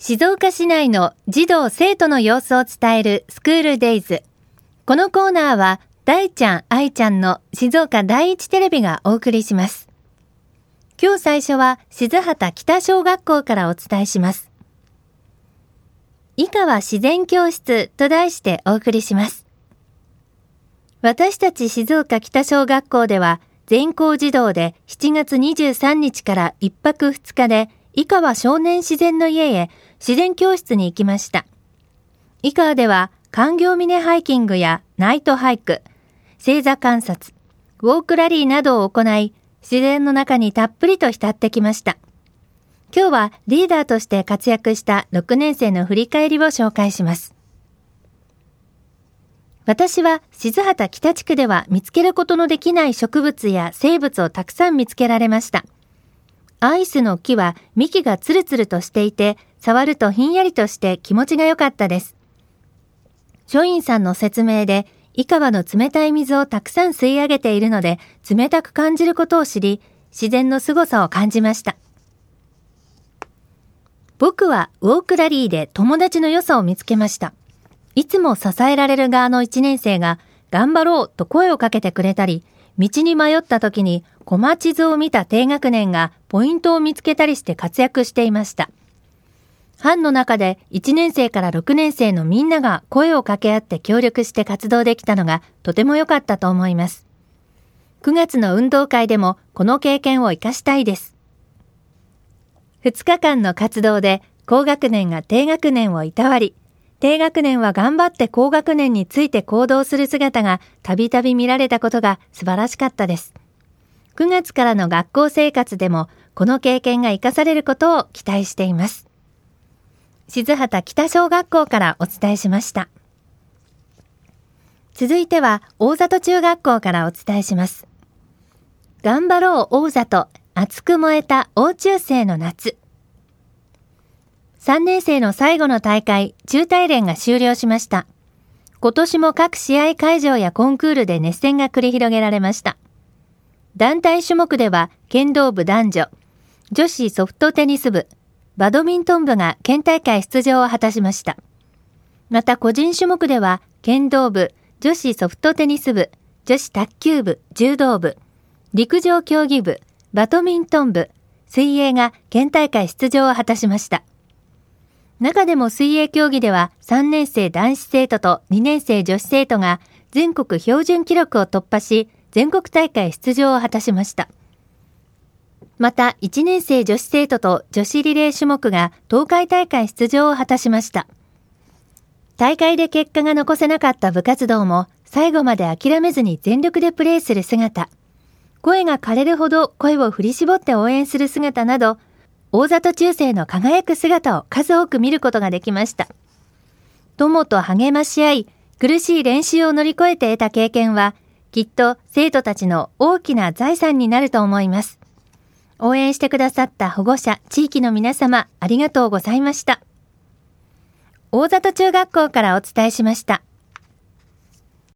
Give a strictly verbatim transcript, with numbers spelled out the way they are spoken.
静岡市内の児童生徒の様子を伝えるスクールデイズ。このコーナーは大ちゃん愛ちゃんの静岡第一テレビがお送りします。今日最初は静畑北小学校からお伝えします。井川自然教室と題してお送りします。私たち静岡北小学校では全校児童でしちがつにじゅうさんにちからいっぱくふつかで井川少年自然の家へ自然教室に行きました。井川では環境峰ハイキングやナイトハイク、星座観察、ウォークラリーなどを行い、自然の中にたっぷりと浸ってきました。今日はリーダーとして活躍したろくねん生の振り返りを紹介します。私は静畑北地区では見つけることのできない植物や生物をたくさん見つけられました。アイスの木は幹がツルツルとしていて、触るとひんやりとして気持ちが良かったです。書院さんの説明で、井川の冷たい水をたくさん吸い上げているので、冷たく感じることを知り、自然の凄さを感じました。僕はウォークラリーで友達の良さを見つけました。いつも支えられる側のいちねん生が、頑張ろうと声をかけてくれたり、道に迷った時にコマ地図を見た低学年がポイントを見つけたりして活躍していました。班の中でいちねん生からろくねん生のみんなが声を掛け合って協力して活動できたのがとても良かったと思います。くがつの運動会でもこの経験を生かしたいです。ふつかかんの活動で高学年が低学年をいたわり、低学年は頑張って高学年について行動する姿がたびたび見られたことが素晴らしかったです。くがつからの学校生活でもこの経験が生かされることを期待しています。静畑北小学校からお伝えしました。続いては大里中学校からお伝えします。頑張ろう大里、熱く燃えた大中生の夏。さんねん生の最後の大会、中大連が終了しました。今年も各試合会場やコンクールで熱戦が繰り広げられました。団体種目では剣道部男女、女子ソフトテニス部、バドミントン部が県大会出場を果たしました。また個人種目では剣道部、女子ソフトテニス部、女子卓球部、柔道部、陸上競技部、バドミントン部、水泳が県大会出場を果たしました。中でも水泳競技ではさんねん生男子生徒とにねん生女子生徒が全国標準記録を突破し、全国大会出場を果たしました。またいちねん生女子生徒と女子リレー種目が東海大会出場を果たしました。大会で結果が残せなかった部活動も最後まで諦めずに全力でプレーする姿、声が枯れるほど声を振り絞って応援する姿など、大里中生の輝く姿を数多く見ることができました。友と励まし合い、苦しい練習を乗り越えて得た経験は、きっと生徒たちの大きな財産になると思います。応援してくださった保護者、地域の皆様、ありがとうございました。大里中学校からお伝えしました。